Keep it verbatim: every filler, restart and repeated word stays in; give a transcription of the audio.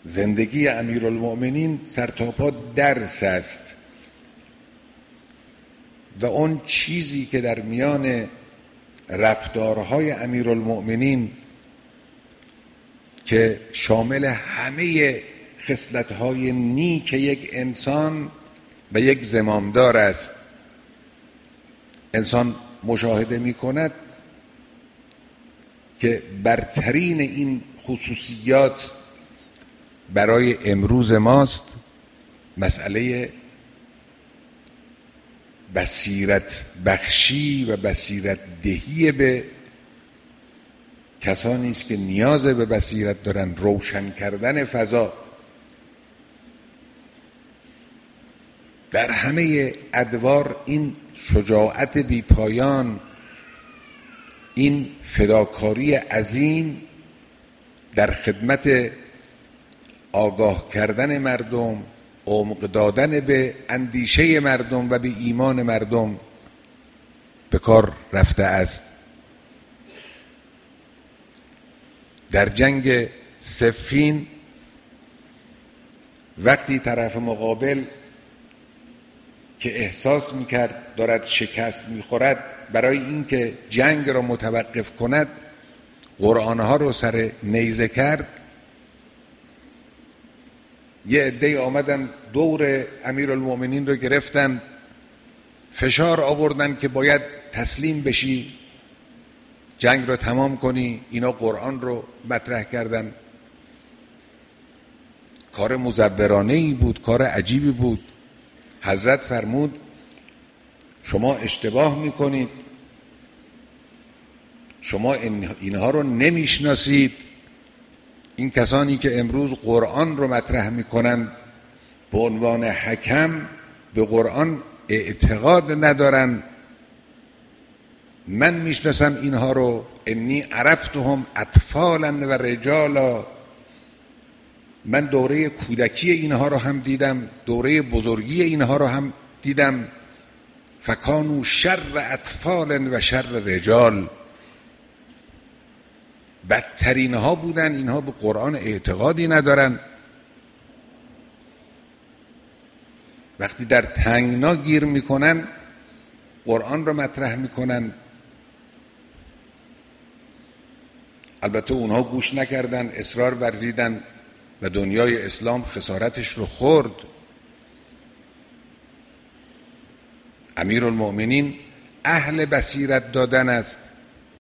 زندگی امیرالمؤمنین سرتاپا درس است و اون چیزی که در میان رفتارهای امیرالمؤمنین که شامل همه خصلت‌های نیک یک انسان و یک زمامدار است، انسان مشاهده می‌کند که برترین این خصوصیات برای امروز ماست مسئله بصیرت بخشی و بصیرت دهی به کسانی است که نیاز به بصیرت دارن، روشن کردن فضا. در همه ادوار این شجاعت بی پایان، این فداکاری عظیم در خدمت آگاه کردن مردم، عمق دادن به اندیشه مردم و به ایمان مردم به کار رفته است. در جنگ صفین وقتی طرف مقابل که احساس میکرد دارد شکست میخورد، برای اینکه جنگ را متوقف کند قرآنها رو سر نیزه کرد. یه عده‌ای آمدن دور امیرالمؤمنین رو گرفتن، فشار آوردن که باید تسلیم بشی، جنگ رو تمام کنی. اینا قرآن رو مطرح کردن. کار مزورانه‌ای بود، کار عجیبی بود. حضرت فرمود شما اشتباه میکنید، شما اینها رو نمیشناسید. این کسانی که امروز قرآن رو مطرح میکنند به عنوان حکم به قرآن اعتقاد ندارن. من میشناسم اینها رو، انی عرفتهم اطفالا و رجالا. من دوره کودکی اینها رو هم دیدم، دوره بزرگی اینها رو هم دیدم. فکانوا شر اطفال و شر رجال. بدترین ها بودن. اینها به قرآن اعتقادی ندارن. وقتی در تنگنا گیر میکنن قرآن رو مطرح میکنن. البته اونها گوش نکردن، اصرار ورزیدن و دنیای اسلام خسارتش رو خورد. امیرالمؤمنین اهل بصیرت دادن است.